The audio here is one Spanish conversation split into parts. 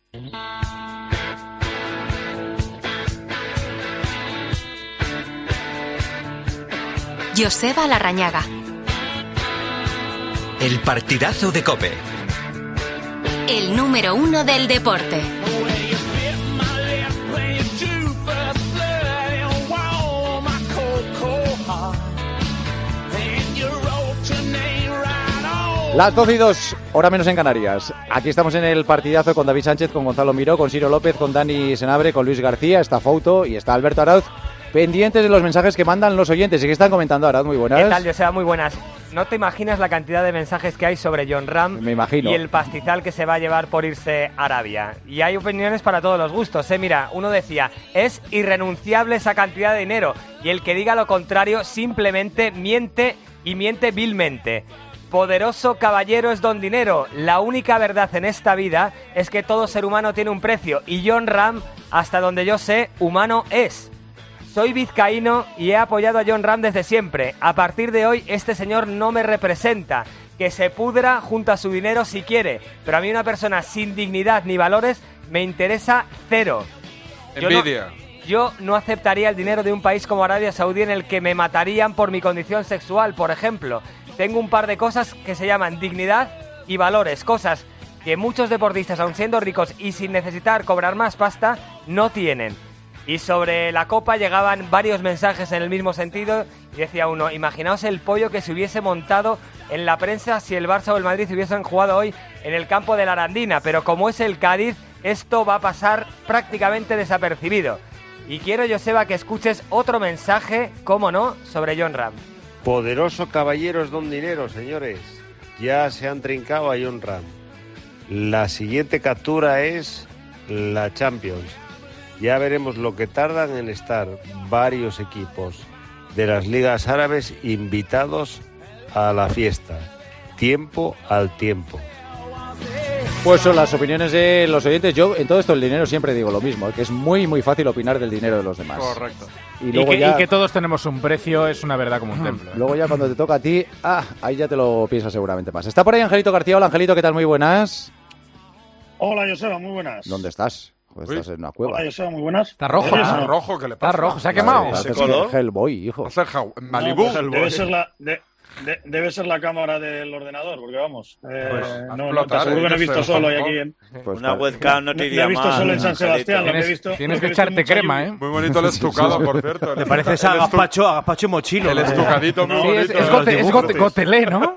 Joseba Larrañaga. El partidazo de COPE. El número 1 del deporte. Las 12:02, hora menos en Canarias. Aquí estamos en el partidazo con David Sánchez, con Gonzalo Miró, con Ciro López, con Dani Senabre, con Luis García, está Fouto y está Alberto Arauz, pendientes de los mensajes que mandan los oyentes y que están comentando. Arauz, muy buenas. ¿Qué tal, Joseba? Muy buenas. No te imaginas la cantidad de mensajes que hay sobre Jon Rahm. Me imagino. Y el pastizal que se va a llevar por irse a Arabia. Y hay opiniones para todos los gustos, ¿eh? Mira, uno decía, es irrenunciable esa cantidad de dinero. Y el que diga lo contrario simplemente miente y miente vilmente. Poderoso caballero es don dinero. La única verdad en esta vida es que todo ser humano tiene un precio. Y Jon Rahm, hasta donde yo sé, humano es. Soy vizcaíno y he apoyado a Jon Rahm desde siempre. A partir de hoy, este señor no me representa. Que se pudra junto a su dinero si quiere. Pero a mí una persona sin dignidad ni valores me interesa cero. Envidia. Yo no aceptaría el dinero de un país como Arabia Saudí en el que me matarían por mi condición sexual, por ejemplo. Tengo un par de cosas que se llaman dignidad y valores, cosas que muchos deportistas, aun siendo ricos y sin necesitar cobrar más pasta, no tienen. Y sobre la Copa llegaban varios mensajes en el mismo sentido y decía uno, imaginaos el pollo que se hubiese montado en la prensa si el Barça o el Madrid hubiesen jugado hoy en el campo de la Arandina, pero como es el Cádiz, esto va a pasar prácticamente desapercibido. Y quiero, Joseba, que escuches otro mensaje, cómo no, sobre Jon Rahm. Poderoso caballero es don dinero, señores. Ya se han trincado a Jon Rahm. La siguiente captura es la Champions. Ya veremos lo que tardan en estar varios equipos de las ligas árabes invitados a la fiesta. Tiempo al tiempo. Pues son las opiniones de los oyentes. Yo en todo esto el dinero siempre digo lo mismo, que es muy muy fácil opinar del dinero de los demás. Correcto. Y que todos tenemos un precio es una verdad como un templo. Luego ya cuando te toca a ti, ahí ya te lo piensas seguramente más. Está por ahí Angelito García. Hola Angelito, ¿qué tal? Muy buenas. Hola Joseba, muy buenas. ¿Dónde estás? Pues estás en una cueva. Hola Joseba, muy buenas. Está rojo. Está rojo, ¿qué le pasa? Está rojo, se ha quemado. ¿Ese color? Hellboy, hijo. Malibú. No, pues debe ser la cámara del ordenador, porque vamos. No, te aseguro que no he visto solo hoy aquí. Una webcam no te iría mal. No he visto solo en San Sebastián. Tienes que echarte crema, ¿eh? Muy bonito el estucado, por cierto. Te pareces a Gazpacho Mochilo. El estucadito muy bonito. Es gotelé, ¿no?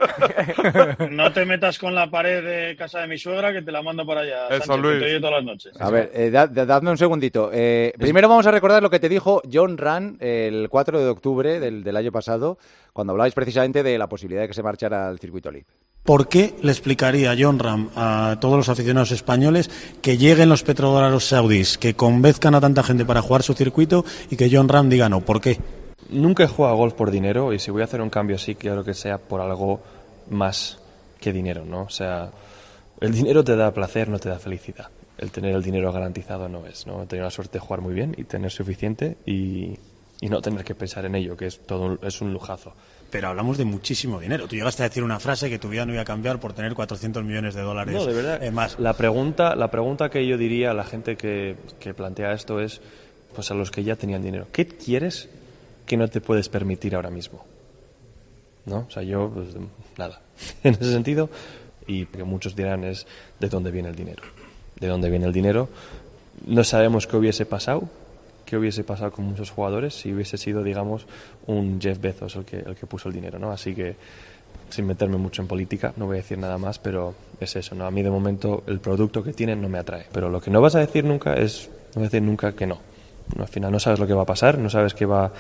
No te metas con la pared de casa de mi suegra, que te la mando para allá. Eso, Sánchez, Luis. que te oye todas las noches. A ver, dadme un segundito. Primero vamos a recordar lo que te dijo Jon Rahm el 4 de octubre del año pasado, cuando hablabais precisamente de la posibilidad de que se marchara al circuito LIV. ¿Por qué le explicaría Jon Rahm a todos los aficionados españoles que lleguen los petrodólares saudíes, que convenzcan a tanta gente para jugar su circuito y que Jon Rahm diga no? ¿Por qué? Nunca he jugado a golf por dinero y si voy a hacer un cambio así, quiero que sea por algo más que dinero, ¿no? O sea, el dinero te da placer, no te da felicidad. El tener el dinero garantizado no es, ¿no? Tener la suerte de jugar muy bien y tener suficiente y no tener que pensar en ello, que es un lujazo. Pero hablamos de muchísimo dinero. Tú llegaste a decir una frase que tu vida no iba a cambiar por tener 400 millones de dólares. No, de verdad. Más. La pregunta que yo diría a la gente que plantea esto es, pues a los que ya tenían dinero, ¿qué quieres que no te puedes permitir ahora mismo? ¿No? O sea, yo, pues, nada. En ese sentido, y porque muchos dirán es ¿de dónde viene el dinero? ¿De dónde viene el dinero? No sabemos qué hubiese pasado con muchos jugadores si hubiese sido, digamos, un Jeff Bezos el que puso el dinero, ¿no? Así que, sin meterme mucho en política, no voy a decir nada más, pero es eso, ¿no? A mí, de momento, el producto que tienen no me atrae. Pero lo que no vas a decir nunca es, no vas a decir nunca que no. Al final no sabes lo que va a pasar, no sabes qué va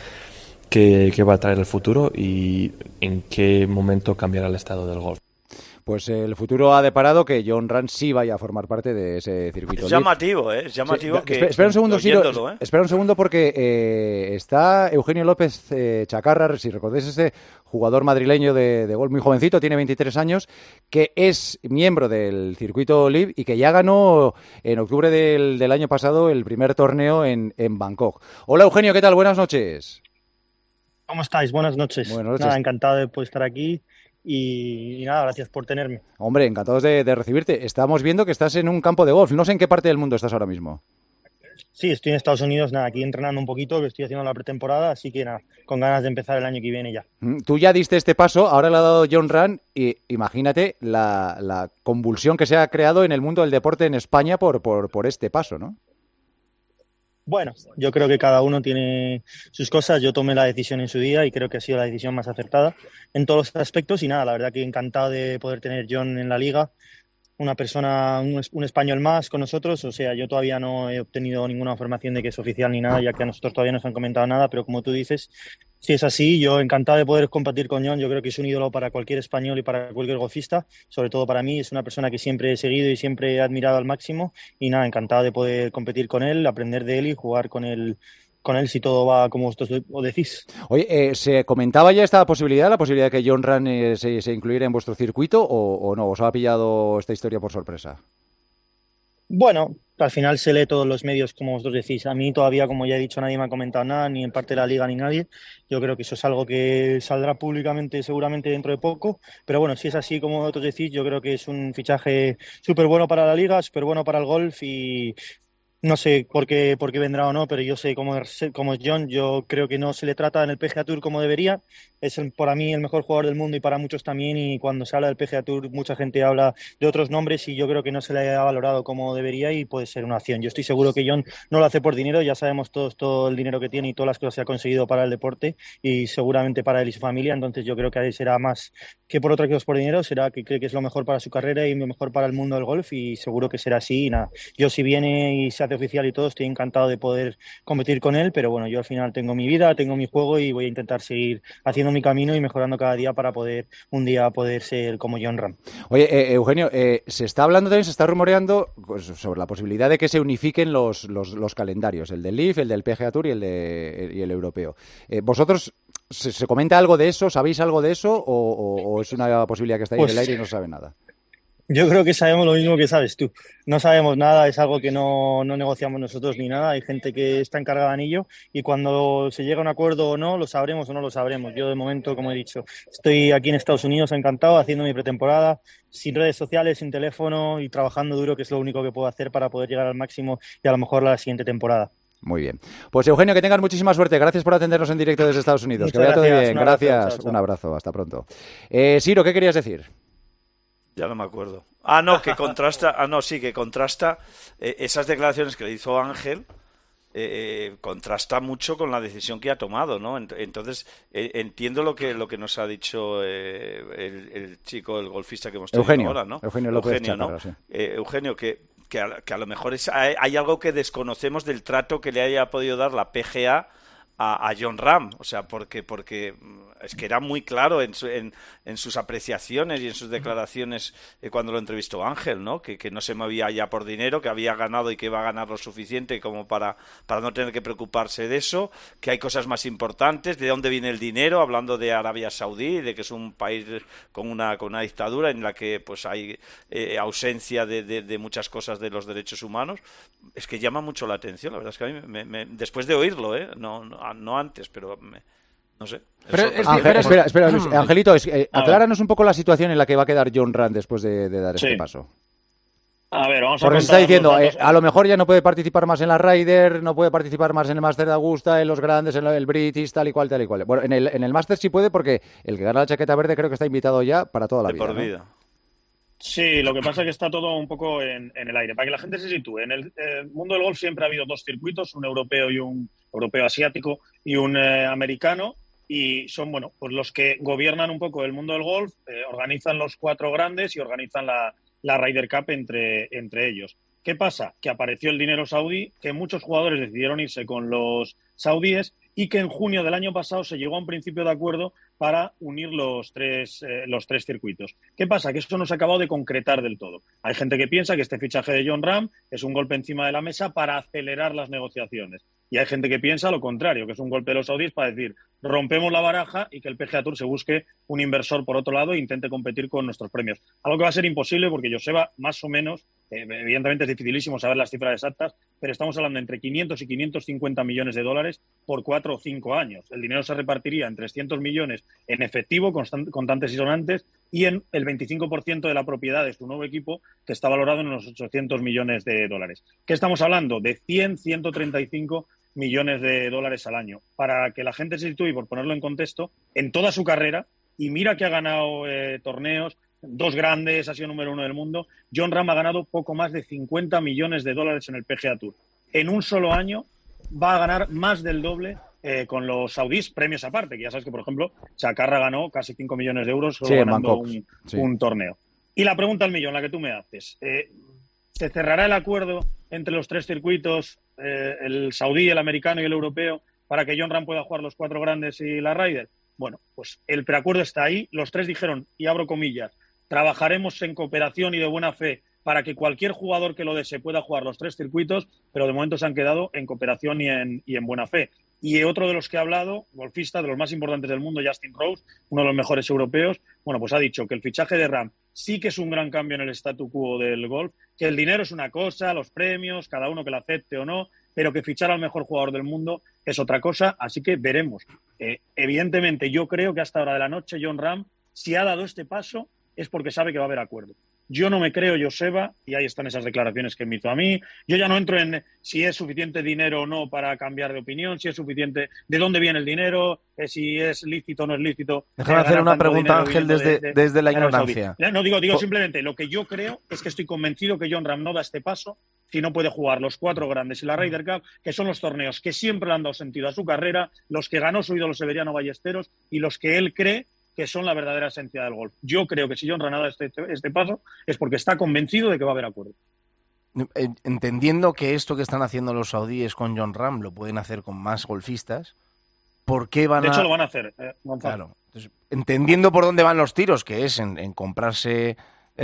a traer el futuro y en qué momento cambiará el estado del golf. Pues el futuro ha deparado que Jon Rahm sí vaya a formar parte de ese circuito. Es llamativo, ¿eh? Es llamativo sí, que... Espera un segundo, Ciro. ¿eh? Espera un segundo porque está Eugenio López Chacarra, si recordáis ese jugador madrileño de golf muy jovencito, tiene 23 años, que es miembro del circuito LIV y que ya ganó en octubre del año pasado el primer torneo en Bangkok. Hola Eugenio, ¿qué tal? Buenas noches. ¿Cómo estáis? Buenas noches. Buenas noches. Nada, encantado de poder estar aquí y nada, gracias por tenerme. Hombre, encantados de recibirte. Estamos viendo que estás en un campo de golf. No sé en qué parte del mundo estás ahora mismo. Sí, estoy en Estados Unidos, nada, aquí entrenando un poquito, que estoy haciendo la pretemporada, así que nada, con ganas de empezar el año que viene ya. Tú ya diste este paso, ahora le ha dado Jon Rahm y imagínate la convulsión que se ha creado en el mundo del deporte en España por este paso, ¿no? Bueno, yo creo que cada uno tiene sus cosas. Yo tomé la decisión en su día y creo que ha sido la decisión más acertada en todos los aspectos. Y nada, la verdad que encantado de poder tener Jon en la liga, una persona, un español más con nosotros. O sea, yo todavía no he obtenido ninguna información de que es oficial ni nada, ya que a nosotros todavía no nos han comentado nada. Pero como tú dices, si es así, yo encantado de poder compartir con Jon. Yo creo que es un ídolo para cualquier español y para cualquier golfista, sobre todo para mí. Es una persona que siempre he seguido y siempre he admirado al máximo. Y nada, encantado de poder competir con él, aprender de él y jugar con él si todo va como vosotros decís. Oye, ¿se comentaba ya esta posibilidad, la posibilidad de que Jon Rahm se incluyera en vuestro circuito o no? ¿Os ha pillado esta historia por sorpresa? Bueno, al final se lee todos los medios, como vosotros decís. A mí todavía, como ya he dicho, nadie me ha comentado nada, ni en parte de la liga ni nadie. Yo creo que eso es algo que saldrá públicamente seguramente dentro de poco. Pero bueno, si es así como vosotros decís, yo creo que es un fichaje súper bueno para la liga, súper bueno para el golf y no sé por qué vendrá o no, pero yo sé cómo es Jon. Yo creo que no se le trata en el PGA Tour como debería. Es para mí el mejor jugador del mundo y para muchos también. Y cuando se habla del PGA Tour, mucha gente habla de otros nombres y yo creo que no se le ha valorado como debería y puede ser una opción. Yo estoy seguro que Jon no lo hace por dinero. Ya sabemos todos todo el dinero que tiene y todas las cosas que ha conseguido para el deporte y seguramente para él y su familia. Entonces yo creo que será más que por otra cosa por dinero. Será que cree que es lo mejor para su carrera y lo mejor para el mundo del golf y seguro que será así. Y nada, yo si viene y se hace oficial y todo, estoy encantado de poder competir con él, pero bueno, yo al final tengo mi vida, tengo mi juego y voy a intentar seguir haciendo mi camino y mejorando cada día para poder un día poder ser como Jon Rahm. Oye, Eugenio, se está hablando también, se está rumoreando pues, sobre la posibilidad de que se unifiquen los calendarios, el del LIV, el del PGA Tour y el europeo. ¿Vosotros se comenta algo de eso? ¿Sabéis algo de eso? ¿O es una posibilidad que está ahí en el aire y no se sabe nada? Yo creo que sabemos lo mismo que sabes tú. No sabemos nada, es algo que no negociamos nosotros ni nada. Hay gente que está encargada en ello y cuando se llega a un acuerdo o no, lo sabremos o no lo sabremos. Yo de momento, como he dicho, estoy aquí en Estados Unidos encantado haciendo mi pretemporada, sin redes sociales, sin teléfono y trabajando duro, que es lo único que puedo hacer para poder llegar al máximo y a lo mejor la siguiente temporada. Muy bien. Pues Eugenio, que tengas muchísima suerte. Gracias por atendernos en directo desde Estados Unidos. Muchas que vaya gracias. todo bien. Gracias. Chao, chao. Un abrazo. Hasta pronto. Siro, ¿qué querías decir? Ya no me acuerdo. Que contrasta esas declaraciones que le hizo Ángel, contrasta mucho con la decisión que ha tomado, ¿no? Entonces, entiendo lo que nos ha dicho el chico, el golfista que hemos tenido ahora, ¿no? Eugenio López Chacarra, ¿no? Sí. Eugenio, que a lo mejor hay algo que desconocemos del trato que le haya podido dar la PGA a Jon Rahm, o sea, porque es que era muy claro en sus apreciaciones y en sus declaraciones cuando lo entrevistó Ángel, ¿no? Que no se movía ya por dinero, que había ganado y que iba a ganar lo suficiente como para no tener que preocuparse de eso, que hay cosas más importantes, de dónde viene el dinero, hablando de Arabia Saudí, de que es un país con una dictadura en la que pues hay ausencia de muchas cosas de los derechos humanos. Es que llama mucho la atención, la verdad es que a mí después de oírlo, no antes, pero no sé. Pero espera, Angelito, acláranos un poco la situación en la que va a quedar Jon Rahm después de dar este paso. A ver, vamos a Porque se está diciendo, los datos. a lo mejor ya no puede participar más en la Ryder, no puede participar más en el Máster de Augusta, en los grandes, en el British, tal y cual. Bueno, en el Máster sí puede porque el que gana la chaqueta verde creo que está invitado ya para toda la vida. Por vida. ¿No? Sí, lo que pasa es que está todo un poco en el aire. Para que la gente se sitúe, en el mundo del golf siempre ha habido dos circuitos, un europeo y un europeo asiático y un americano, y son, pues los que gobiernan un poco el mundo del golf, organizan los cuatro grandes y organizan la Ryder Cup entre ellos. ¿Qué pasa? Que apareció el dinero saudí, que muchos jugadores decidieron irse con los saudíes y que en junio del año pasado se llegó a un principio de acuerdo para unir los tres circuitos. ¿Qué pasa? Que eso no se ha acabado de concretar del todo. Hay gente que piensa que este fichaje de Jon Rahm es un golpe encima de la mesa para acelerar las negociaciones. Y hay gente que piensa lo contrario, que es un golpe de los saudíes para decir, rompemos la baraja y que el PGA Tour se busque un inversor por otro lado e intente competir con nuestros premios. Algo que va a ser imposible porque Joseba, más o menos, evidentemente es dificilísimo saber las cifras exactas, pero estamos hablando entre 500 y 550 millones de dólares por 4 o 5 años. El dinero se repartiría en 300 millones en efectivo, contantes y sonantes, y en el 25% de la propiedad de su nuevo equipo, que está valorado en unos 800 millones de dólares. ¿Qué estamos hablando? De 100, 135 millones de dólares al año. Para que la gente se sitúe, y por ponerlo en contexto, en toda su carrera, y mira que ha ganado torneos, 2 grandes, ha sido número 1 del mundo, Jon Rahm ha ganado poco más de 50 millones de dólares en el PGA Tour. En un solo año va a ganar más del doble con los saudíes, premios aparte, que ya sabes que, por ejemplo, Chacarra ganó casi 5 millones de euros solo ganando un torneo. Y la pregunta al millón, la que tú me haces, ¿se cerrará el acuerdo entre los 3 circuitos, el saudí, el americano y el europeo, para que Jon Rahm pueda jugar los 4 grandes y la Ryder? Bueno, pues el preacuerdo está ahí, los 3 dijeron, y abro comillas, trabajaremos en cooperación y de buena fe para que cualquier jugador que lo desee pueda jugar los 3 circuitos, pero de momento se han quedado en cooperación y en buena fe. Y otro de los que ha hablado, golfista, de los más importantes del mundo, Justin Rose, uno de los mejores europeos, bueno, pues ha dicho que el fichaje de Rahm sí que es un gran cambio en el statu quo del golf, que el dinero es una cosa, los premios, cada uno que lo acepte o no, pero que fichar al mejor jugador del mundo es otra cosa, así que veremos. Evidentemente, yo creo que hasta hora de la noche Jon Rahm, si ha dado este paso, es porque sabe que va a haber acuerdo. Yo no me creo Joseba, y ahí están esas declaraciones que me hizo a mí. Yo ya no entro en si es suficiente dinero o no para cambiar de opinión, si es suficiente, de dónde viene el dinero, si es lícito o no es lícito. Déjame hacer una pregunta, Ángel, desde la ignorancia. No, digo simplemente, lo que yo creo es que estoy convencido que Jon Rahm no da este paso si no puede jugar los 4 grandes y la Ryder Cup, que son los torneos que siempre le han dado sentido a su carrera, los que ganó su ídolo Severiano Ballesteros y los que él cree que son la verdadera esencia del golf. Yo creo que si Jon Rahm ha dado este paso es porque está convencido de que va a haber acuerdo. Entendiendo que esto que están haciendo los saudíes con Jon Rahm lo pueden hacer con más golfistas, ¿por qué van De hecho, lo van a hacer, Gonzalo. Claro. Entonces, entendiendo por dónde van los tiros, que es en comprarse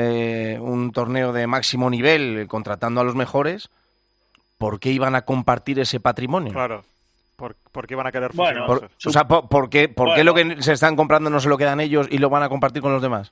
un torneo de máximo nivel contratando a los mejores, ¿por qué iban a compartir ese patrimonio? Claro. ¿Por qué van a querer fusionarse? Bueno, ¿por qué lo que se están comprando no se lo quedan ellos y lo van a compartir con los demás?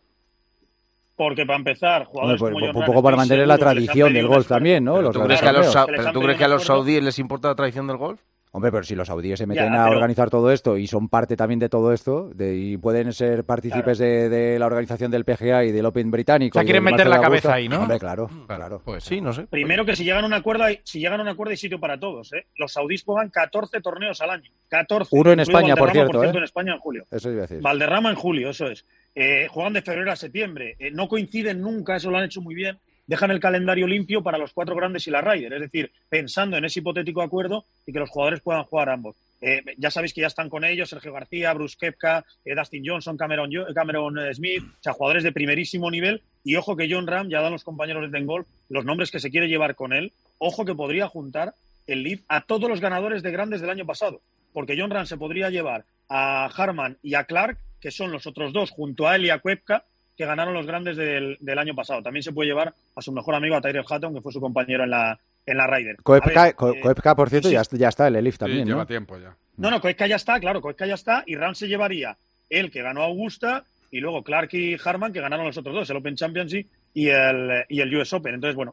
Porque para empezar, jugadores como Jon Rahm, un poco para mantener la tradición del golf también, ¿no? ¿Tú crees que a los saudíes les importa la tradición del golf? Hombre, pero si los saudíes se meten a organizar todo esto y son parte también de todo esto y pueden ser partícipes de la organización del PGA y del Open británico. O sea, quieren meter la cabeza ahí, ¿no? Hombre, claro. Pues sí, no sé. Primero que si llegan a un acuerdo hay sitio para todos, ¿eh? Los saudíes juegan 14 torneos al año. 14. Uno en España, por cierto, en España en julio. Eso iba a decir. Valderrama en julio, eso es. Juegan de febrero a septiembre. No coinciden nunca, eso lo han hecho muy bien. Dejan el calendario limpio para los 4 grandes y la Ryder, es decir, pensando en ese hipotético acuerdo y que los jugadores puedan jugar ambos. Ya sabéis que ya están con ellos Sergio García, Bruce Koepka, Dustin Johnson, Cameron Smith, o sea, jugadores de primerísimo nivel. Y ojo que Jon Rahm, ya dan los compañeros de Ten Golf los nombres que se quiere llevar con él. Ojo que podría juntar el Lead a todos los ganadores de grandes del año pasado, porque Jon Rahm se podría llevar a Harman y a Clark, que son los otros 2, junto a él y a Koepka, que ganaron los grandes del año pasado. También se puede llevar a su mejor amigo, a Tyrrell Hatton, que fue su compañero en la Ryder. Koepka, por cierto, ya está en el Elif también, sí, ¿no? lleva tiempo ya. No, Koepka ya está, claro, Koepka ya está, y Rahm se llevaría él, que ganó Augusta, y luego Clark y Harman, que ganaron los otros 2, el Open Championship y el US Open. Entonces, bueno,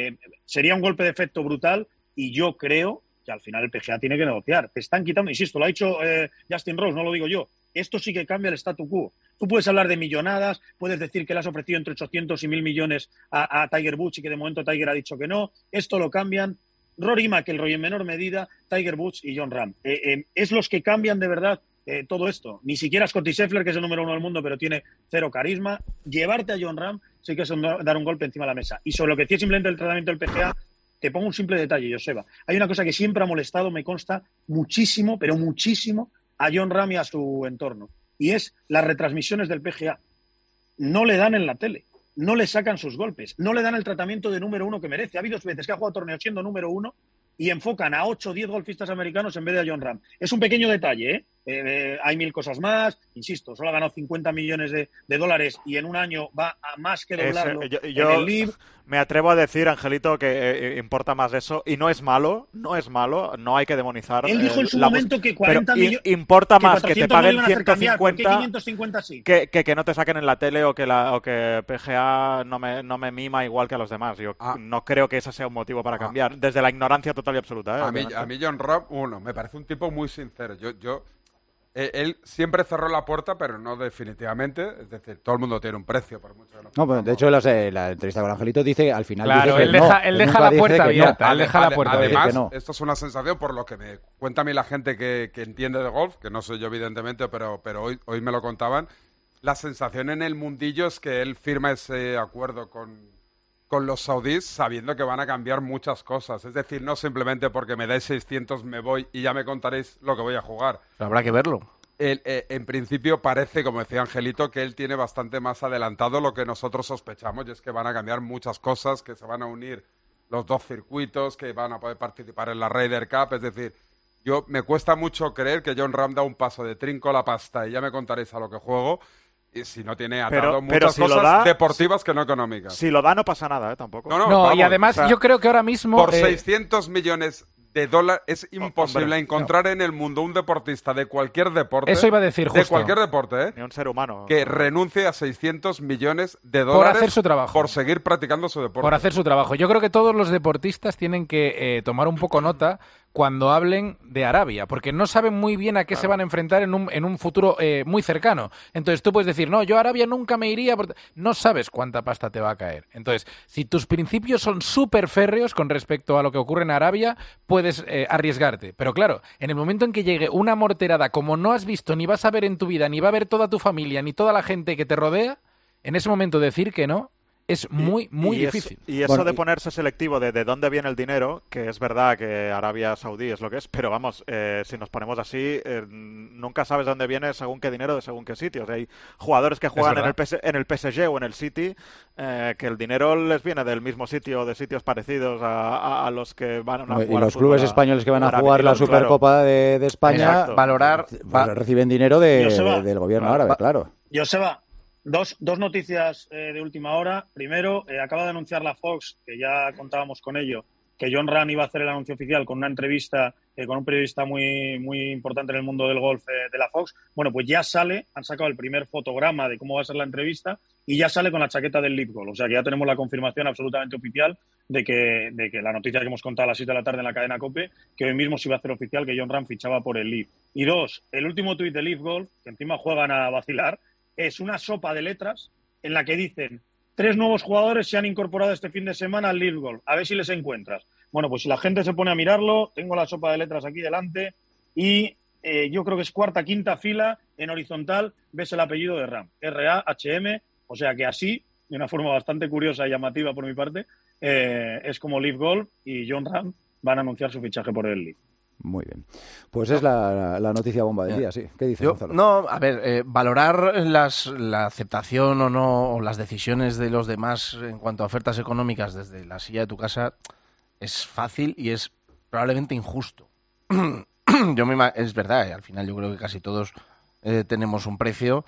sería un golpe de efecto brutal, y yo creo que al final el PGA tiene que negociar. Te están quitando, insisto, lo ha dicho Justin Rose, no lo digo yo. Esto sí que cambia el statu quo. Tú puedes hablar de millonadas, puedes decir que le has ofrecido entre 800 y 1.000 millones a Tiger Woods y que de momento Tiger ha dicho que no. Esto lo cambian Rory McIlroy en menor medida, Tiger Woods y Jon Rahm. Es los que cambian de verdad todo esto. Ni siquiera Scottie Scheffler, que es el número 1 del mundo, pero tiene 0 carisma. Llevarte a Jon Rahm sí que es dar un golpe encima de la mesa. Y sobre lo que decía simplemente el tratamiento del PGA, te pongo un simple detalle, Joseba. Hay una cosa que siempre ha molestado, me consta, muchísimo, pero muchísimo, a Jon Rahm y a su entorno, y es las retransmisiones del PGA. No le dan en la tele, no le sacan sus golpes, no le dan el tratamiento de número 1 que merece. Ha habido veces que ha jugado torneos siendo número 1 y enfocan a 8 o 10 golfistas americanos en vez de a Jon Rahm. Es un pequeño detalle, hay 1000 cosas más. Insisto, solo ha ganado 50 millones de dólares y en un año va a más que doblarlo en el LIV. Me atrevo a decir, Angelito, que importa más eso. Y no es malo, no hay que demonizar. Él dijo en su momento que 40 millones... Importa más que te paguen no 150 ¿por qué 550 sí? que no te saquen en la tele o que PGA no me mima igual que a los demás. Yo no creo que ese sea un motivo para cambiar. Desde la ignorancia total y absoluta. A mí Jon Rahm, me parece un tipo muy sincero. Él siempre cerró la puerta, pero no definitivamente. Es decir, todo el mundo tiene un precio, por mucho que no. No, pues de hecho, la entrevista con Angelito dice, al final claro, dice que él deja la puerta abierta. Además, esto es una sensación, por lo que me cuenta a mí la gente que entiende de golf, que no soy yo evidentemente, pero hoy me lo contaban. La sensación en el mundillo es que él firma ese acuerdo con los saudíes sabiendo que van a cambiar muchas cosas. Es decir, no simplemente porque me dais 600 me voy y ya me contaréis lo que voy a jugar. Pero habrá que verlo. En principio parece, como decía Angelito, que él tiene bastante más adelantado lo que nosotros sospechamos, y es que van a cambiar muchas cosas, que se van a unir los 2 circuitos, que van a poder participar en la Ryder Cup. Es decir, me cuesta mucho creer que Jon Rahm da un paso de trinco la pasta y ya me contaréis a lo que juego, y si no tiene atado muchas cosas deportivas que no económicas. Si lo da, no pasa nada, tampoco. No, vamos, y además yo creo que ahora mismo... Por 600 millones de dólares es imposible encontrar en el mundo un deportista de cualquier deporte... Eso iba a decir justo. De cualquier deporte, Ni un ser humano. Que renuncie a 600 millones de dólares... Por hacer su trabajo. Por seguir practicando su deporte. Por hacer su trabajo. Yo creo que todos los deportistas tienen que tomar un poco nota cuando hablen de Arabia, porque no saben muy bien a qué se van a enfrentar en un futuro muy cercano. Entonces tú puedes decir, no, yo a Arabia nunca me iría, no sabes cuánta pasta te va a caer. Entonces, si tus principios son súper férreos con respecto a lo que ocurre en Arabia, puedes arriesgarte. Pero claro, en el momento en que llegue una morterada como no has visto, ni vas a ver en tu vida, ni va a ver toda tu familia, ni toda la gente que te rodea, en ese momento decir que no es muy difícil. Eso de ponerse selectivo de dónde viene el dinero, que es verdad que Arabia Saudí es lo que es, pero vamos, si nos ponemos así, nunca sabes dónde viene según qué dinero de según qué sitios. Hay jugadores que juegan en el PSG o en el City, que el dinero les viene del mismo sitio, de sitios parecidos a los que van a jugar. Y los clubes españoles que van a jugar la Supercopa de España, reciben dinero del gobierno árabe, claro. Joseba, Dos noticias de última hora. Primero, acaba de anunciar la Fox, que ya contábamos con ello, que Jon Rahm iba a hacer el anuncio oficial con una entrevista con un periodista muy importante en el mundo del golf de la Fox. Bueno, pues ya han sacado el primer fotograma de cómo va a ser la entrevista y ya sale con la chaqueta del LIV Golf. O sea que ya tenemos la confirmación absolutamente oficial de que la noticia que hemos contado a las 7 de la tarde en la cadena COPE, que hoy mismo se iba a hacer oficial que Jon Rahm fichaba por el LIV. Y 2, el último tuit del LIV Golf, que encima juegan a vacilar, es una sopa de letras en la que dicen 3 nuevos jugadores se han incorporado este fin de semana al LIV Golf. A ver si les encuentras. Bueno, pues si la gente se pone a mirarlo, tengo la sopa de letras aquí delante y yo creo que es 4ª, 5ª fila en horizontal, ves el apellido de Rahm, R-A-H-M, o sea que así, de una forma bastante curiosa y llamativa por mi parte, es como LIV Golf y Jon Rahm van a anunciar su fichaje por el LIV. Muy bien. Pues es la noticia bomba del día, sí. ¿Qué dice Gonzalo? No, a ver, valorar la aceptación o no, o las decisiones de los demás en cuanto a ofertas económicas desde la silla de tu casa es fácil y es probablemente injusto. Es verdad, al final yo creo que casi todos tenemos un precio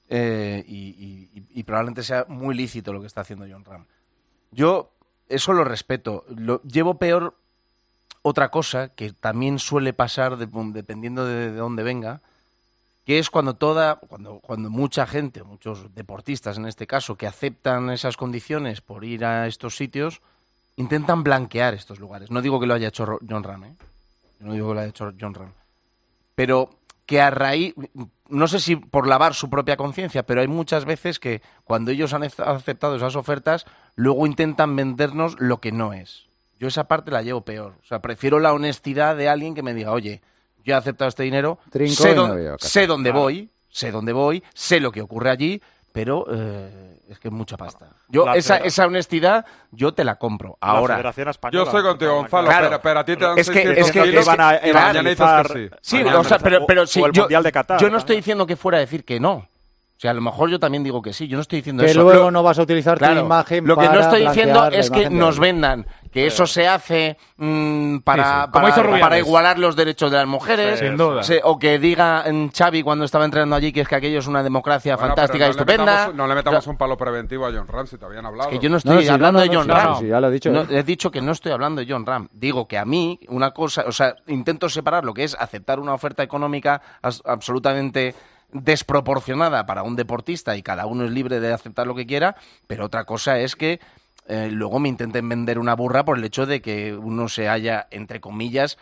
y probablemente sea muy lícito lo que está haciendo Jon Rahm. Yo eso lo respeto. Llevo peor otra cosa que también suele pasar dependiendo de dónde venga, que es cuando mucha gente, muchos deportistas en este caso, que aceptan esas condiciones por ir a estos sitios, intentan blanquear estos lugares. No digo que lo haya hecho Jon Rahm, no digo que lo haya hecho Jon Rahm, pero que a raíz, no sé si por lavar su propia conciencia, pero hay muchas veces que cuando ellos han aceptado esas ofertas, luego intentan vendernos lo que no es. Yo esa parte la llevo peor. O sea, prefiero la honestidad de alguien que me diga, oye, yo he aceptado este dinero, sé dónde voy, sé lo que ocurre allí, pero es que es mucha pasta. Yo esa honestidad yo te la compro. Ahora, yo estoy contigo, Gonzalo, claro, pero a ti te dan 600 kilos y mañana dices que sí. Sí, o sea, pero sí, o el Mundial de Qatar, yo no estoy diciendo que fuera a decir que no. O sea, a lo mejor yo también digo que sí. Yo no estoy diciendo que eso. luego no vas a utilizar tu imagen Lo que para no estoy diciendo blanquear es la que imagen nos de- vendan que eso se hace para, Como hizo Rubiales. para igualar los derechos de las mujeres. Sin duda. O que diga Xavi cuando estaba entrenando allí que es que aquello es una democracia Bueno, fantástica y pero no estupenda. no le metamos un palo preventivo a John Ram si te habían hablado. Que yo no estoy hablando de John Ram. Sí, ya lo he dicho. No, he dicho que no estoy hablando de John Ram. Digo que a mí una cosa, o sea, intento separar lo que es aceptar una oferta económica absolutamente desproporcionada para un deportista y cada uno es libre de aceptar lo que quiera, pero otra cosa es que luego me intenten vender una burra por el hecho de que uno se haya, entre comillas,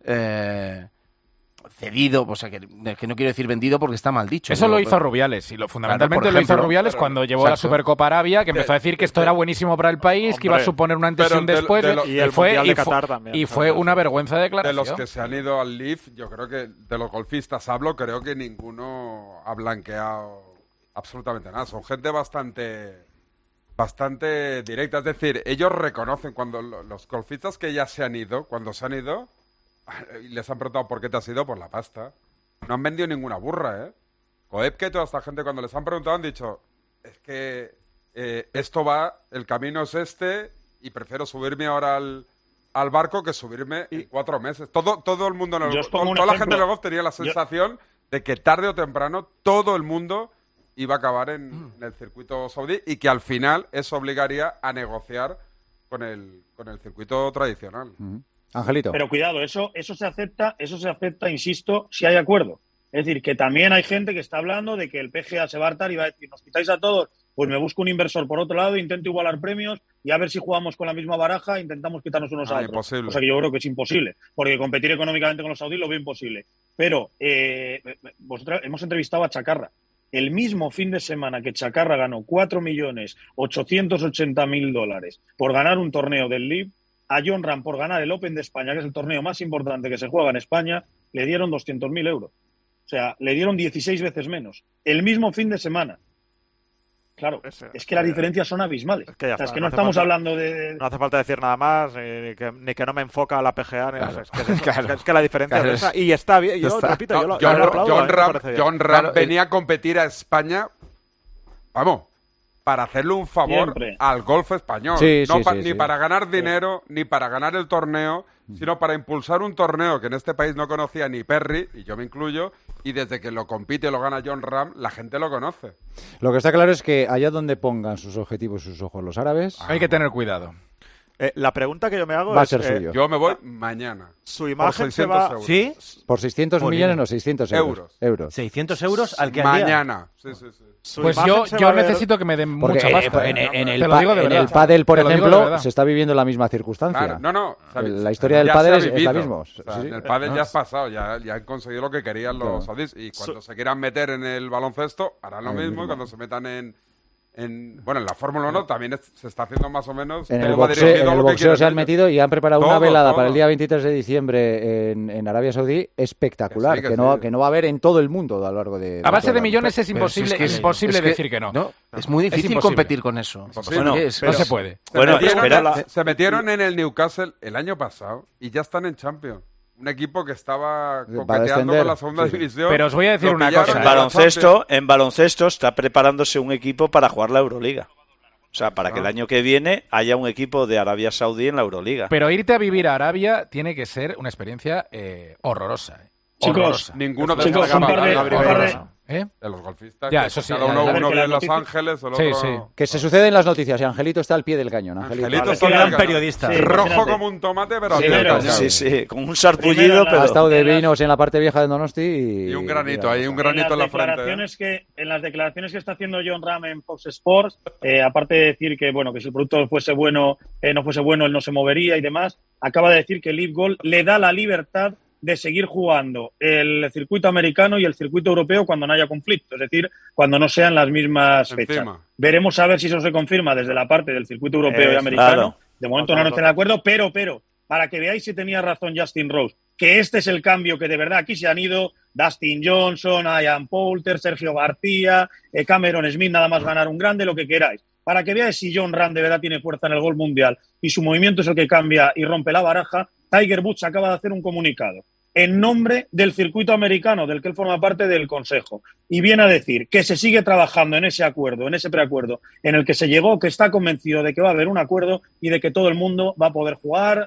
cedido, o sea, que no quiero decir vendido porque está mal dicho. Eso Digo, lo hizo Rubiales, y fundamentalmente por lo hizo ejemplo, Rubiales cuando llevó la Supercopa Arabia, que empezó a decir que esto era buenísimo para el país, que iba a suponer un antes y un después, y el Mundial de Qatar también. y fue una vergüenza de De declaración. los que se han ido al Leaf, yo creo que de los golfistas hablo, creo que ninguno ha blanqueado absolutamente nada. Son gente bastante directa. Es decir, ellos reconocen cuando los golfistas que ya se han ido, cuando se han ido, y les han preguntado por qué te has ido, por la pasta. No han vendido ninguna burra, ¿eh? Koepka y toda esta gente, cuando les han preguntado, han dicho, es que esto va, el camino es este, y prefiero subirme ahora al barco que subirme en 4 meses. Todo el mundo en el Yo os pongo un toda la ejemplo. gente del golf tenía la sensación de que tarde o temprano todo el mundo iba a acabar en el circuito saudí y que al final eso obligaría a negociar con el circuito tradicional. Angelito. Pero cuidado, eso se acepta, insisto, si hay acuerdo. Es decir, que también hay gente que está hablando de que el PGA se va a hartar y va a decir, nos quitáis a todos, pues me busco un inversor por otro lado, intento igualar premios y a ver si jugamos con la misma baraja, intentamos quitarnos unos a otros. Imposible. O sea que yo creo que es imposible, porque competir económicamente con los saudíes lo veo imposible. Pero vosotros hemos entrevistado a Chacarra. El mismo fin de semana que Chacarra ganó 4.880.000 dólares por ganar un torneo del LIV, a John Ram por ganar el Open de España, que es el torneo más importante que se juega en España, le dieron 200.000 euros. O sea, le dieron 16 veces menos. El mismo fin de semana. Claro, es que las diferencias son abismales. Es que ya O sea, es está, que no no hace estamos falta- hablando de... No hace falta decir nada más, ni que no me enfoca la PGA. Claro. Es que, es eso, Claro. es que la diferencia Claro, es esa. Y está bien, yo está. repito, yo lo John aplaudo, a mí me parece bien. Ram Claro, venía a competir a España, vamos, para hacerle un favor Siempre. al golf español. Sí, No sí, pa- sí, ni sí. para ganar dinero, ni para ganar el torneo, sino para impulsar un torneo que en este país no conocía ni Perry, y yo me incluyo, y desde que lo compite y lo gana John Ram, la gente lo conoce. Lo que está claro es que allá donde pongan sus objetivos y sus ojos los árabes, Hay que tener cuidado. La pregunta que yo me hago va a es, ser suyo. Yo me voy mañana. su Por imagen se 600 va... euros. ¿Sí? Por 600 Jolín. millones, no, 600 euros. 600 euros al que al día. Mañana. Sí. su Pues imagen yo se va a ver- necesito que me den Porque mucha pasta. en Te el, lo digo de en verdad. el pádel, por Te lo digo de ejemplo, verdad. se está viviendo la misma circunstancia. Claro, no. La historia del ya pádel se ha es la vivido. misma. O sea, Sí, sí. en el pádel ya has pasado, ya han conseguido lo que querían los saudíes. Y cuando se quieran meter en el baloncesto, harán lo mismo. Y cuando se metan en la Fórmula 1 también se está haciendo más o menos. En el todo va boxeo, dirigido a en el lo que boxeo quieren se han ellos. metido y han preparado una Todo, velada todo. para el día 23 de diciembre en Arabia Saudí espectacular, Que sí, que no va a haber en todo el mundo a lo largo de... A base todo de el año. millones es Pero imposible, si es que es- imposible es que- decir que no. Es muy difícil imposible. competir con eso. Bueno, No se puede. Bueno, Se espera. metieron en el Newcastle el año pasado y ya están en Champions. Un equipo que estaba Para coqueteando descender. con la segunda Sí, sí. división. Pero os voy a decir Lo una pillaron cosa, en En la baloncesto, está preparándose un equipo para jugar la Euroliga. O sea, para que el año que viene haya un equipo de Arabia Saudí en la Euroliga. Pero irte a vivir a Arabia tiene que ser una experiencia horrorosa. Chicos, Horrorosa. Ninguno de Chicos, estos un par de- acaba- un par de- Horrorosa. ¿Eh? de los golfistas. Ya, que eso sí, Cada ya, uno, ya. uno Que vive la en Los noticia- Ángeles, el Sí, otro... sí. Que se suceden en las noticias y Angelito está al pie del cañón. Angelito. Angelito Vale, está gran periodista. Sí, rojo imagínate. como un tomate, pero al Sí, pie del pero- cañón. Sí, con un sarpullido, Primero, pero... Ha estado de Pero- vinos en la parte vieja de Donosti Y un granito ahí, un granito en la frente. En las declaraciones que está haciendo John Ram en Fox Sports, aparte de decir que bueno, que si el producto fuese bueno, no fuese bueno, él no se movería y demás, acaba de decir que Live Golf le da la libertad de seguir jugando el circuito americano y el circuito europeo cuando no haya conflicto, es decir, cuando no sean las mismas fechas. Encima. Veremos a ver si eso se confirma desde la parte del circuito europeo y Eso, americano. claro. De momento no están de acuerdo, pero, para que veáis si tenía razón Justin Rose, que este es el cambio que de verdad aquí se han ido Dustin Johnson, Ian Poulter, Sergio García, Cameron Smith, nada más ganar un grande, lo que queráis. Para que veáis si John Ram de verdad tiene fuerza en el golf mundial y su movimiento es el que cambia y rompe la baraja, Tiger Woods acaba de hacer un comunicado en nombre del circuito americano, del que él forma parte del Consejo. Y viene a decir que se sigue trabajando en ese acuerdo, en ese preacuerdo, en el que se llegó, que está convencido de que va a haber un acuerdo y de que todo el mundo va a poder jugar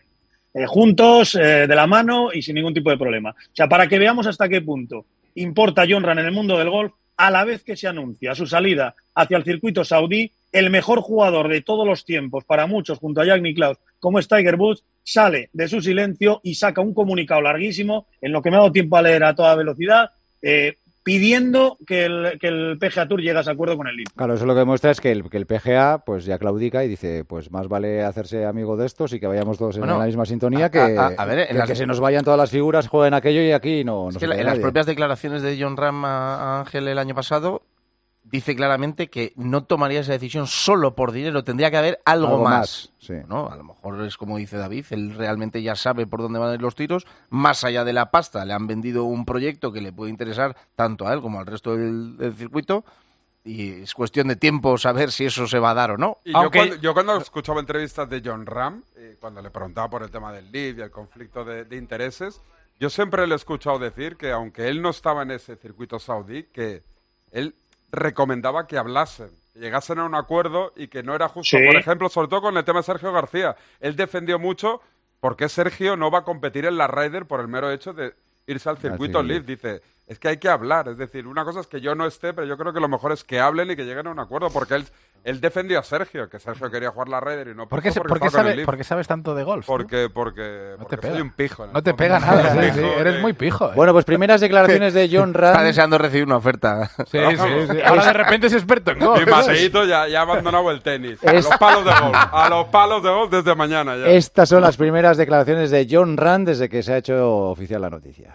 juntos, de la mano y sin ningún tipo de problema. O sea, para que veamos hasta qué punto importa Jon Rahm en el mundo del golf, a la vez que se anuncia su salida hacia el circuito saudí, el mejor jugador de todos los tiempos, para muchos, junto a Jack Nicklaus, como es Tiger Woods, sale de su silencio y saca un comunicado larguísimo, en lo que me ha dado tiempo a leer a toda velocidad, pidiendo que el PGA Tour llegue a ese acuerdo con el LIV. Claro, eso lo que demuestra es que el PGA pues ya claudica y dice, pues más vale hacerse amigo de estos y que vayamos todos en la misma sintonía que se nos vayan todas las figuras, jueguen aquello y aquí no se en las propias declaraciones de Jon Rahm a Ángel el año pasado dice claramente que no tomaría esa decisión solo por dinero, tendría que haber algo más. Sí. ¿No? A lo mejor es como dice David, él realmente ya sabe por dónde van a ir los tiros, más allá de la pasta, le han vendido un proyecto que le puede interesar tanto a él como al resto del circuito, y es cuestión de tiempo saber si eso se va a dar o no. Y yo cuando escuchaba entrevistas de Jon Rahm, cuando le preguntaba por el tema del LIV y el conflicto de intereses, yo siempre le he escuchado decir que aunque él no estaba en ese circuito saudí, que él recomendaba que hablasen, que llegasen a un acuerdo y que no era justo. Sí. Por ejemplo, sobre todo con el tema de Sergio García. Él defendió mucho porque Sergio no va a competir en la Ryder por el mero hecho de irse al circuito LIV. Dice, es que hay que hablar. Es decir, una cosa es que yo no esté, pero yo creo que lo mejor es que hablen y que lleguen a un acuerdo, porque él defendió a Sergio, que Sergio quería jugar la Ryder y no ¿Por qué sabes tanto de golf? Porque soy un pijo. No te pega nada, sí, eres muy pijo. Bueno, pues primeras declaraciones de Jon Rahm. Está deseando recibir una oferta. Sí. Ahora de repente es experto en golf. Mi Mateito ya ha abandonado el tenis. A los palos de golf desde mañana ya. Estas son las primeras declaraciones de Jon Rahm desde que se ha hecho oficial la noticia.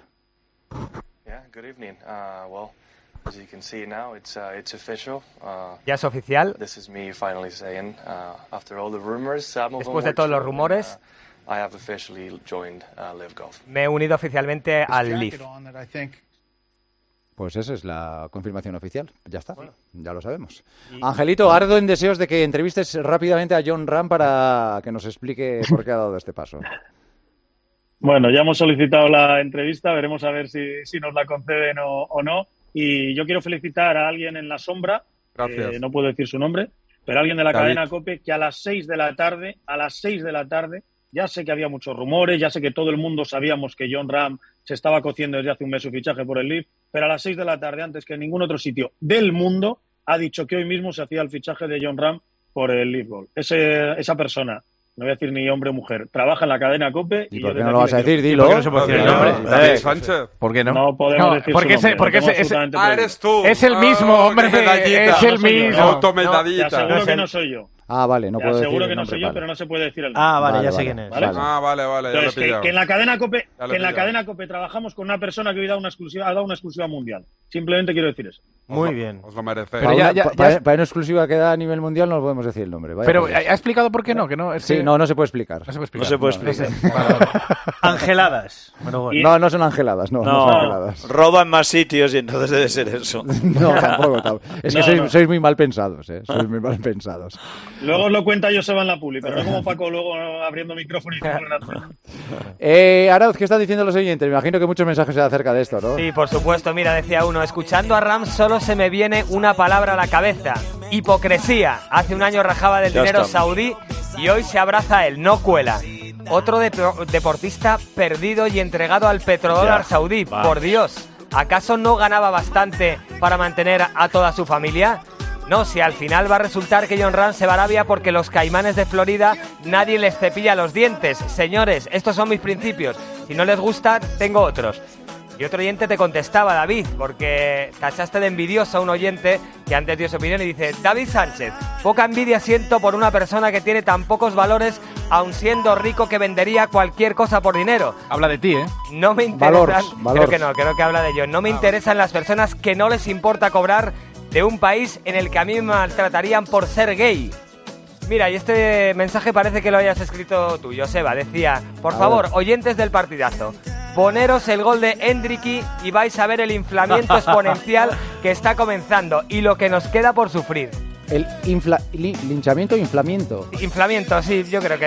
Good evening. Well, as you can see now, it's official. Ya es oficial. This is me finally saying, after all the rumors, después de todos los rumores, I have officially joined LIV Golf. Me he unido oficialmente al LIV. Pues esa es la confirmación oficial. Ya está, ya lo sabemos. Angelito, ardo en deseos de que entrevistes rápidamente a Jon Rahm para que nos explique por qué ha dado este paso. Bueno, ya hemos solicitado la entrevista, veremos a ver si nos la conceden o no. Y yo quiero felicitar a alguien en la sombra, no puedo decir su nombre, pero alguien de la cadena COPE, que a las 6 de la tarde, ya sé que había muchos rumores, ya sé que todo el mundo sabíamos que Jon Rahm se estaba cociendo desde hace un mes su fichaje por el LIV, pero a las 6 de la tarde, antes que en ningún otro sitio del mundo, ha dicho que hoy mismo se hacía el fichaje de Jon Rahm por el LIV Golf. Esa persona, no voy a decir ni hombre o mujer, trabaja en la cadena COPE. ¿Y por qué no lo vas a decir? Dilo. ¿Por qué no se puede decir el nombre? David Sánchez. ¿Por qué no? No podemos decir su nombre. Porque eres tú. Es el mismo, hombre. Es el mismo. Automedallita. Te aseguro que no soy yo. Ah, vale, no puedo decir. Seguro que no soy yo, pero no se puede decir el nombre. Ah, vale, ya sé quién es. ¿Vale? Ah, vale, ya lo he pillado. Que en la cadena COPE, trabajamos con una persona que hoy ha dado una exclusiva mundial. Simplemente quiero decir eso. Muy bien. Os lo merecéis. Para una exclusiva que da a nivel mundial no podemos decir el nombre. Vaya, pero ¿ha explicado por qué no? Sí, no se puede explicar. No se puede explicar. Angeladas. Bueno. No son angeladas, no son angeladas. Roban más sitios y entonces debe ser eso. No, tampoco. Es que sois muy mal pensados, sois muy mal pensados. Luego os lo cuenta Joseba en la publi, pero no como Paco luego abriendo micrófono y Arauz, ¿qué están diciendo los oyentes? Me imagino que muchos mensajes acerca de esto, ¿no? Sí, por supuesto. Mira, decía uno, escuchando a Rahm solo se me viene una palabra a la cabeza: hipocresía. Hace un año rajaba del dinero saudí y hoy se abraza a él, no cuela. Otro deportista perdido y entregado al petrodólar saudí. Por Dios, ¿acaso no ganaba bastante para mantener a toda su familia? No, si al final va a resultar que Jon Rahm se va a Arabia porque los caimanes de Florida nadie les cepilla los dientes. Señores, estos son mis principios. Si no les gusta, tengo otros. Y otro oyente te contestaba, David, porque tachaste de envidioso a un oyente que antes dio su opinión y dice: David Sánchez, poca envidia siento por una persona que tiene tan pocos valores, aun siendo rico, que vendería cualquier cosa por dinero. Habla de ti, ¿eh? No me interesan... Creo que habla de yo. No me interesan las personas que no les importa cobrar de un país en el que a mí me maltratarían por ser gay. Mira, y este mensaje parece que lo hayas escrito tú, Joseba. Decía: por favor, oyentes del partidazo, poneros el gol de Hendricky y vais a ver el inflamiento exponencial que está comenzando y lo que nos queda por sufrir. ¿El linchamiento o inflamiento? Inflamiento, sí, yo creo que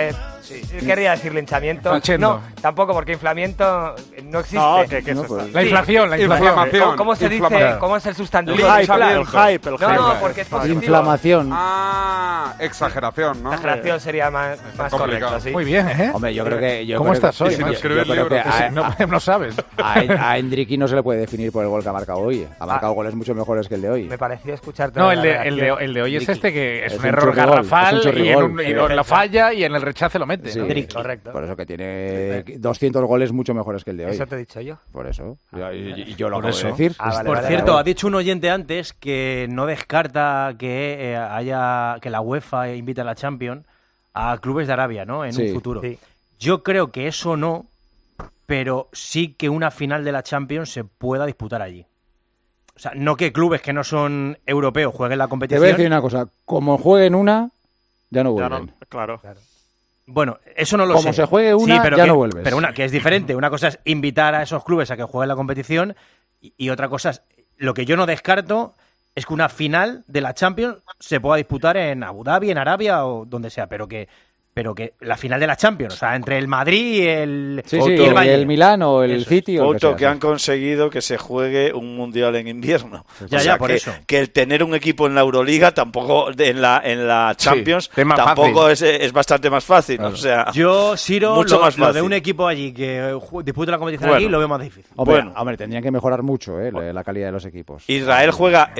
Querría decir linchamiento. Cachendo. No, tampoco, porque inflamiento no existe. No, ¿qué es eso? La inflación, la inflación. Inflamación. ¿Cómo se dice? Inflamación. ¿Cómo es el sustantivo? El hype. No, porque es positivo. Inflamación. Exageración, ¿no? Exageración sería más complicado. correcto, sí. Muy bien, ¿eh? Hombre, yo creo que... ¿Cómo estás hoy? Yo macho? escribe el creo libro. que No sabes. a Endricky no se le puede definir por el gol que ha marcado hoy. Ha marcado goles mucho mejores que el de hoy. Me pareció escucharte. No, la el redacción. de hoy es este que es un un error churrigol, garrafal es un y, churrigol. y la falla y en el rechace lo mete. Sí, ¿no? Correcto. Por eso que tiene 200 goles mucho mejores que el de hoy. Eso te he dicho yo. Por eso. Y yo lo Por acabo de eso. decir. Por cierto, ha dicho un oyente antes que no descarta que que la UEFA invite a la Champions a clubes de Arabia, ¿no? En un futuro. Sí. Yo creo que eso no, pero sí que una final de la Champions se pueda disputar allí. O sea, no que clubes que no son europeos jueguen la Te competición. voy a decir una cosa. Como jueguen una, ya no Ya vuelven. no, claro. Bueno, eso no lo sé. Como se juegue una, pero ya no vuelves. Pero una que es diferente. Una cosa es invitar a esos clubes a que jueguen la competición y otra cosa es, lo que yo no descarto es que una final de la Champions se pueda disputar en Abu Dhabi, en Arabia o donde sea, pero que la final de la Champions, o sea, entre el Madrid y el, Sí, y sí, el Bayern. el Milán o el Eso City. o el Otto, que sea, han conseguido que se juegue un mundial en invierno. Ya, O sea, por que, eso. que el tener un equipo en la Euroliga tampoco, en la Champions, es más tampoco es bastante más fácil. O sea, Yo, Siro, mucho más lo de fácil. un equipo allí que dispute la competición Bueno. allí lo veo más difícil. Hombre, tendrían que mejorar mucho la calidad de los equipos. Israel juega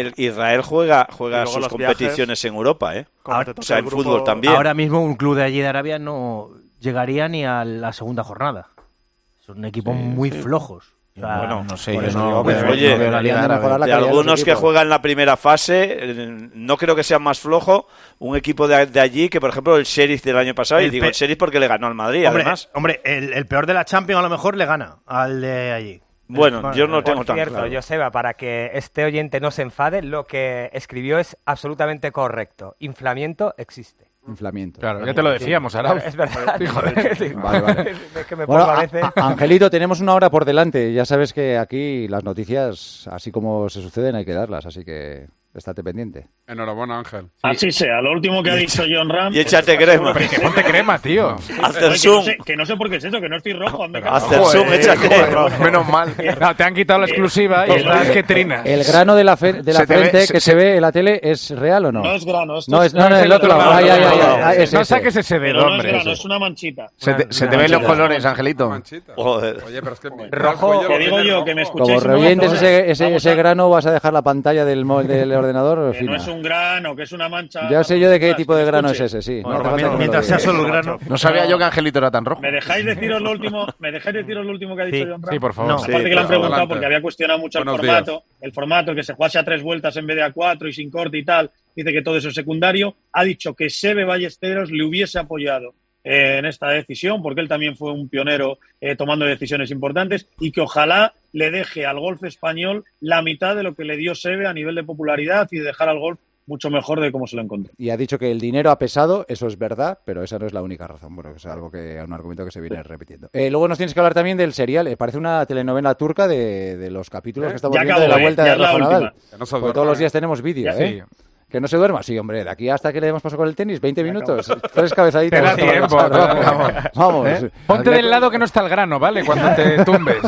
luego sus los competiciones en Europa, ¿eh? Como te O toca sea, el en grupo- fútbol también. Ahora mismo un club de allí de Arabia no llegaría ni a la segunda jornada. Son equipos muy flojos. O sea, Bueno, No sé, Por yo eso no, digo que oye, no veo la Liga deberían de Árabe. mejorar la de calidad de los algunos que equipos. juegan la primera fase, no creo que sea más flojo un equipo de allí que, por ejemplo, el Sheriff del año pasado. Y El digo el Sheriff porque le ganó al Madrid, además. Hombre, el peor de la Champions a lo mejor le gana al de allí. Bueno, yo no tengo Por tan cierto, claro. Joseba, para que este oyente no se enfade, lo que escribió es absolutamente correcto. Inflamiento existe. Inflamiento. Claro, ya te lo decíamos, Arauz. Es verdad. Sí, joder. Sí. Vale. Es que me Bueno, pongo a veces. Angelito, tenemos una hora por delante. Ya sabes que aquí las noticias, así como se suceden, hay que darlas. Así que estate pendiente. Enhorabuena, Ángel. Así sea, lo último que ha dicho John Ram. Y échate crema. Pero que ponte crema, tío. Haz el Oye, zoom. que no sé por qué es eso, que no estoy rojo. hazme caso. Haz el zoom, échate. Menos mal. No, te han quitado la exclusiva y estás que trinas. ¿El grano de la, de la Se te ve- frente se- que se ve en la tele es real o no? No es grano, esto No, es, no, el otro lado. Ay, ay, ay, ay, ese, No ese. saques ese dedo, pero no es hombre. grano, es una manchita. Se te ven los colores, Angelito. Manchita. Joder. Oye, pero es que Rojo, el cuello Te lo digo tiene yo rojo. que me Como escuchéis. revientes ese Vamos a- grano, vas a dejar la pantalla del ordenador Que no fina. es un grano, que es una mancha. Ya sé yo de qué Ostras, tipo de que me grano es escuche. ese, sí. No Bueno, hace falta que me lo mientras digas. sea solo el grano. No sabía yo que Angelito era tan rojo. ¿Me dejáis deciros lo último que ha dicho John Ram? Sí, por favor. No. Aparte que le han Sí, preguntado adelante. porque había cuestionado mucho Buenos el formato, que se jugase a 3 vueltas en vez de a 4 y sin corte y tal. Dice que todo eso es secundario. Ha dicho que Sebe Ballesteros le hubiese apoyado en esta decisión, porque él también fue un pionero tomando decisiones importantes, y que ojalá le deje al golf español la mitad de lo que le dio Sebe a nivel de popularidad y de dejar al golf mucho mejor de cómo se lo encontró. Y ha dicho que el dinero ha pesado, eso es verdad, pero esa no es la única razón. Bueno, es algo que un argumento que se viene repitiendo. Luego nos tienes que hablar también del serial. Parece una telenovela turca de los capítulos que estamos Ya viendo acabo, de la vuelta ya de es la Rafa Nadal. última. Que no se Porque duerma, todos los días tenemos vídeo, Ya, ¿eh? Que no se duerma, sí, hombre. De aquí hasta que le demos paso con el tenis, 20 minutos. 3 cabezaditas. Te da tiempo, Vamos. Vamos. ¿Eh? Ponte del lado que no está el grano, ¿vale? Cuando te tumbes.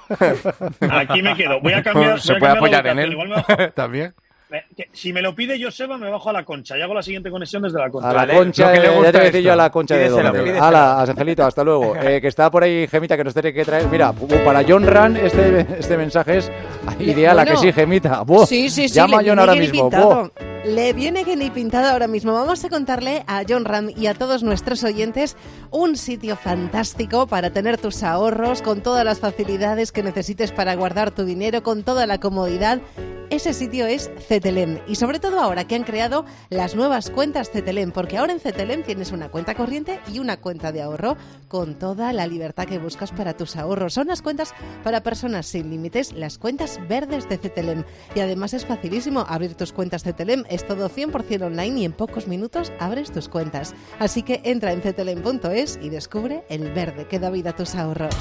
Aquí me quedo. Voy a cambiar. Se voy a puede cambiar apoyar la en él. ubicación. Igual También. si me lo pide Joseba, me bajo a la Concha y hago la siguiente conexión desde la Concha. A la Vale, concha, lo que le ya gusta te voy a decir esto. yo a la concha de Pídeselo, dónde. pídeselo. Hala, Angelito, hasta luego. Que está por ahí Gemita que nos tiene que traer. Mira, para John Ran este mensaje es ideal, ¿a que sí, Gemita? ¡Buah! Sí, Llama a le John viene ahora bien mismo. pintado. ¡Buah! Le viene que ni pintado ahora mismo. Vamos a contarle a John Ram y a todos nuestros oyentes un sitio fantástico para tener tus ahorros, con todas las facilidades que necesites para guardar tu dinero, con toda la comodidad. Ese sitio es Cetelem, y sobre todo ahora que han creado las nuevas cuentas Cetelem, porque ahora en Cetelem tienes una cuenta corriente y una cuenta de ahorro con toda la libertad que buscas para tus ahorros. Son las cuentas para personas sin límites, las cuentas verdes de Cetelem, y además es facilísimo abrir tus cuentas Cetelem, es todo 100% online y en pocos minutos abres tus cuentas. Así que entra en cetelem.es y descubre el verde que da vida a tus ahorros.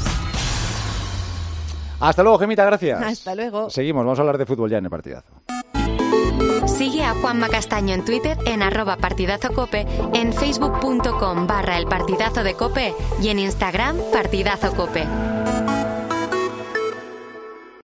Hasta luego, Gemita, gracias. Hasta luego. Seguimos, vamos a hablar de fútbol ya en el partidazo. Sigue a Juanma Castaño en Twitter en @partidazocope, en facebook.com/elpartidazo de Cope y en Instagram Partidazo Cope.